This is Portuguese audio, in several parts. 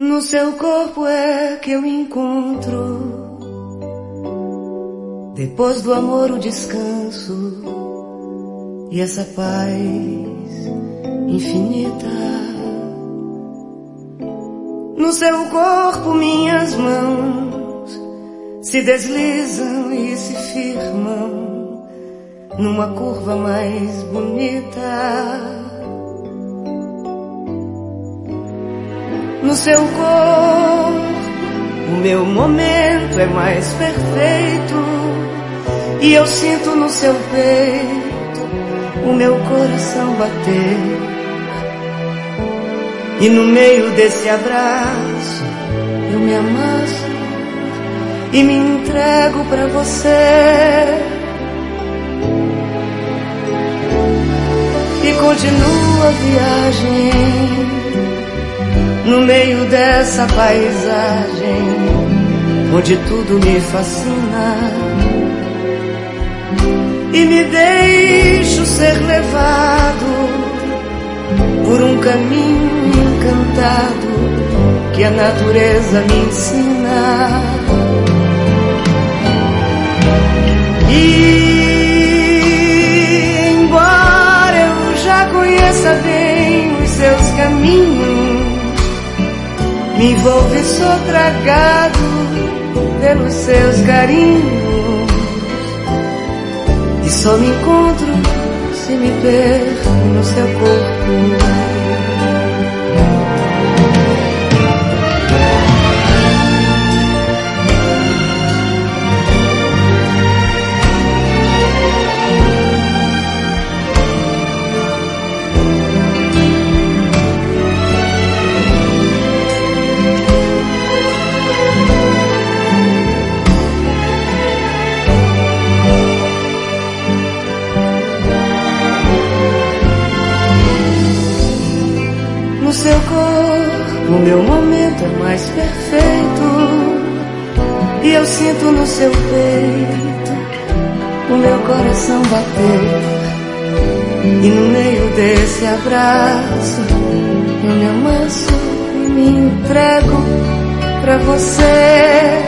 No seu corpo é que eu encontro, depois do amor, o descanso e essa paz infinita. No seu corpo minhas mãos se deslizam e se firmam numa curva mais bonita. No seu corpo o meu momento é mais perfeito, e eu sinto no seu peito o meu coração bater. E no meio desse abraço eu me amasso e me entrego pra você. E continua a viagem no meio dessa paisagem onde tudo me fascina, e me deixo ser levado por um caminho encantado que a natureza me ensina. E embora eu já conheça bem os seus caminhos, me envolvo e sou tragado pelos seus carinhos, e só me encontro se me perco no seu corpo. No seu corpo o meu momento é mais perfeito, e eu sinto no seu peito o meu coração bater. E no meio desse abraço eu me amasso e me entrego pra você.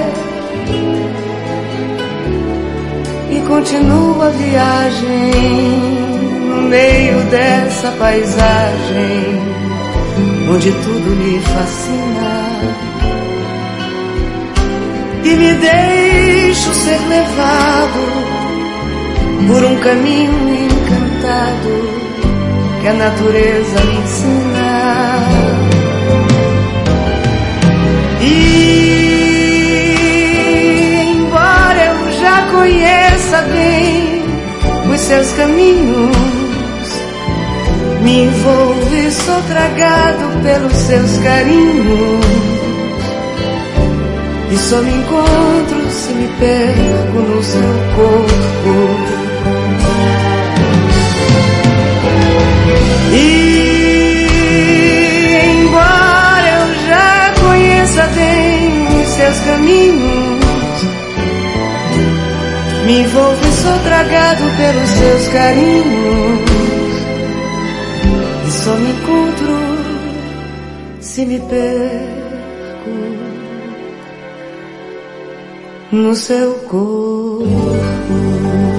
E continua a viagem no meio dessa paisagem onde tudo me fascina, e me deixo ser levado por um caminho encantado que a natureza me ensina. E embora eu já conheça bem os seus caminhos, me envolvo e sou tragado pelos seus carinhos, e só me encontro se me perco no seu corpo. E embora eu já conheça bem os seus caminhos, me envolvo e sou tragado pelos seus carinhos, só me encontro se me perco no seu corpo.